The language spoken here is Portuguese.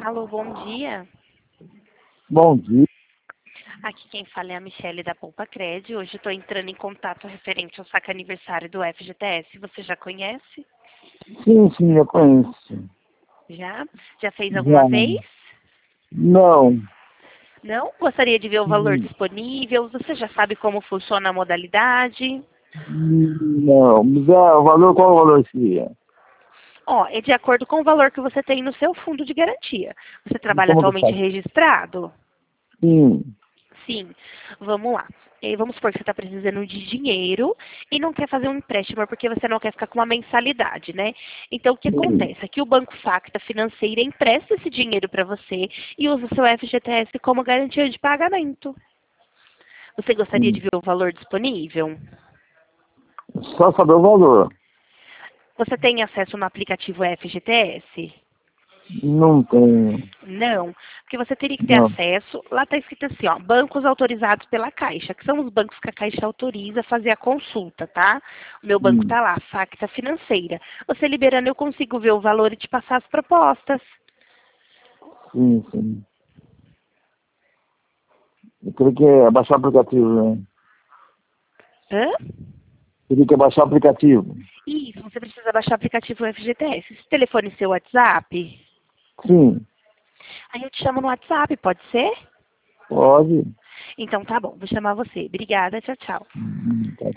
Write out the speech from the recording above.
Alô, bom dia. Bom dia. Aqui quem fala é a Michelle da Poupa Cred. Hoje estou entrando em contato referente ao saque aniversário do FGTS. Você já conhece? Sim, eu conheço. Já? Já fez alguma Já. vez? Não. Não? Gostaria de ver o valor Hum, disponível? Você já sabe como funciona a modalidade? Não. O valor, qual o valor seria? Ó, é de acordo com o valor que você tem no seu fundo de garantia. Você E trabalha como que atualmente faz? registrado? Sim. Sim, vamos lá. Vamos supor que você está precisando de dinheiro e não quer fazer um empréstimo porque você não quer ficar com uma mensalidade, né? Então, o que Sim. acontece? Aqui o Banco Facta Financeira empresta esse dinheiro para você e usa o seu FGTS como garantia de pagamento. Você gostaria de Sim. ver o valor disponível? Só saber o valor. Você tem acesso no aplicativo FGTS? Não tenho. Não, porque você teria que ter Não. acesso. Lá está escrito assim, ó, bancos autorizados pela Caixa, que são os bancos que a Caixa autoriza a fazer a consulta, tá? O meu banco Sim. está lá, Facta Financeira. Você liberando, eu consigo ver o valor e te passar as propostas. Sim. Eu teria que baixar o aplicativo, né? Hã? Teria que baixar o aplicativo. Isso, você precisa baixar o aplicativo FGTS. Esse telefone é seu WhatsApp? Sim. Aí eu te chamo no WhatsApp, pode ser? Pode. Então tá bom, vou chamar você. Obrigada, tchau, tchau. Tá